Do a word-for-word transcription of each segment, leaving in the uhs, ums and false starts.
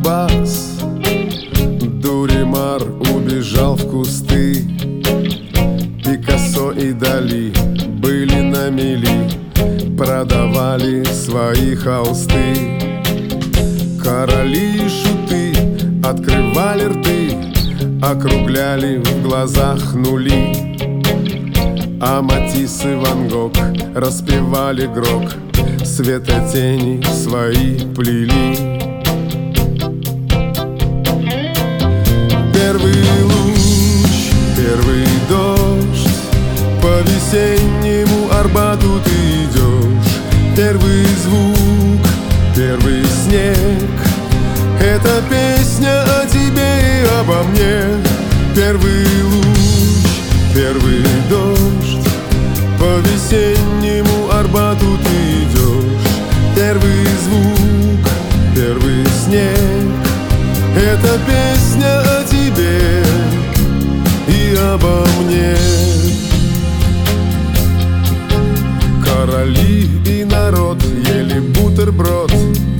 вас. Дуримар убежал в кусты. Пикассо и Дали были на мели, продавали свои холсты. Короли и шуты открывали рты, округляли в глазах нули. А Матисс и Ван Гог распевали грок, светотени свои плели. Первый луч, первый дождь, по весеннему Арбату ты идешь. Первый звук, первый снег, это песня о тебе и обо мне. Первый луч, первый дождь, по весеннему Арбату ты идешь. Первый звук, первый снег, это песня о тебе и обо мне. Короли и народ ели бутерброд,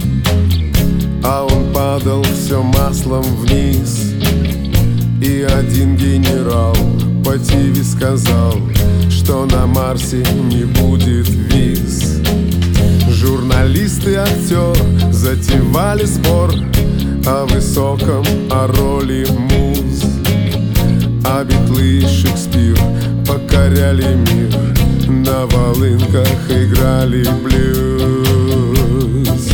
а он падал все маслом вниз. И один генерал по ТВ сказал, что на Марсе не будет виз. Журналист и актер затевали спор о высоком, о роли муз. А Битлы и Шекспир покоряли мир, на волынках играли блюз.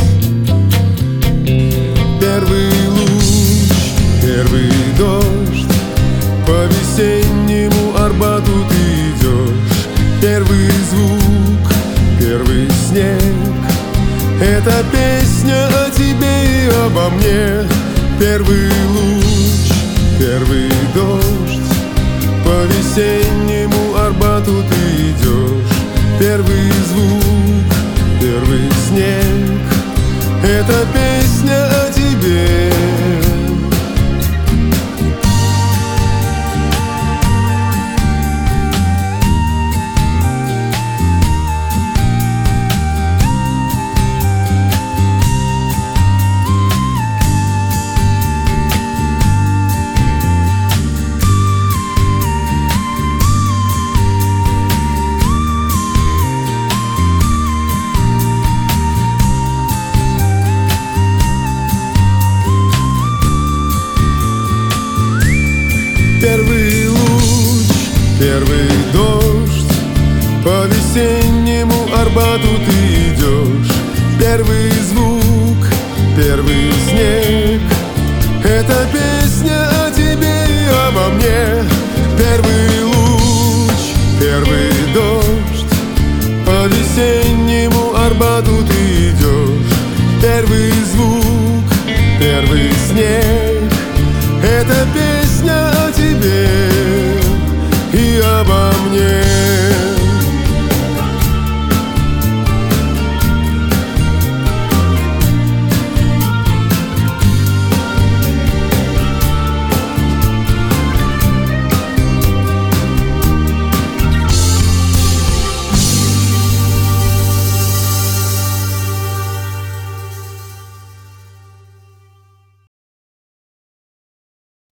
Первый луч, первый дождь, по весеннему Арбату ты идешь. Первый звук, первый снег, это песня о тебе и обо мне. Первый луч, первый дождь, по весеннему Арбату ты идешь. Первый звук, первый снег, это песня о тебе. Первый луч, первый дождь, по весеннему Арбату ты идешь. Первый звук, первый снег, это песня о тебе и обо мне. Первый